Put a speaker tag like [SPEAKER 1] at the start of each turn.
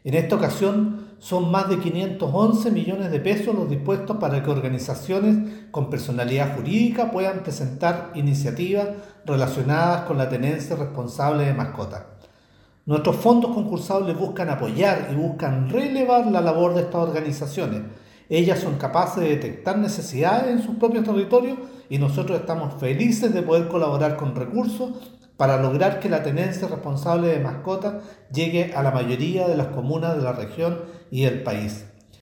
[SPEAKER 1] En esta ocasión son más de 511 millones de pesos los dispuestos para que organizaciones con personalidad jurídica puedan presentar iniciativas relacionadas con la tenencia responsable de mascotas. Nuestros fondos concursables buscan apoyar y buscan relevar la labor de estas organizaciones. Ellas son capaces de detectar necesidades en sus propios territorios y nosotros estamos felices de poder colaborar con recursos para lograr que la tenencia responsable de mascotas llegue a la mayoría de las comunas de la región y del país.